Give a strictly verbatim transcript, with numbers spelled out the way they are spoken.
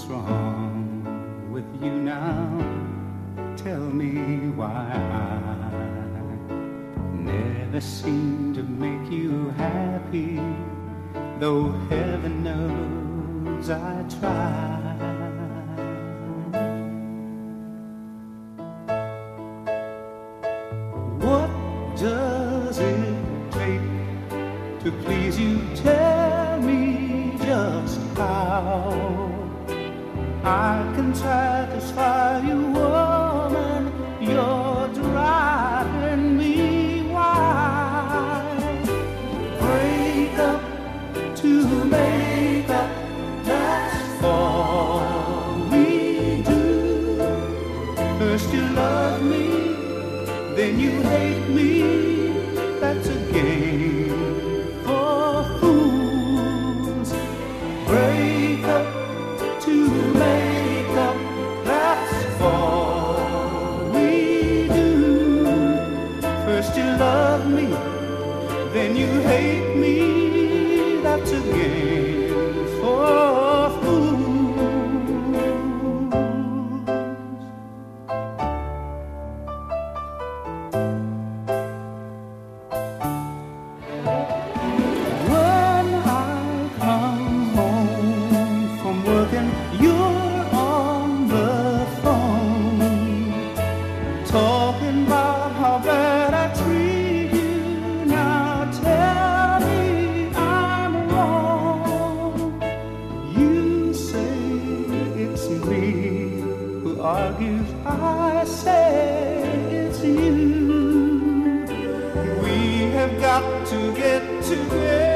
What's wrong with you now? Tell me why I never seem to make you happy, though heaven knows I try. What does it take to please you? Tell me just how I can satisfy you, woman. You're driving me wild. Break up to make up, that's all we do. First you love me, then you hate me. That's a game for fools. Break up to make up, that's all we do. First you love me, then you hate me. That's a game for fools. When I come home from working, you're on the phone, talking about how bad I treat you. Now tell me I'm wrong. You say it's me who argues, I say it's you. We have got to get together.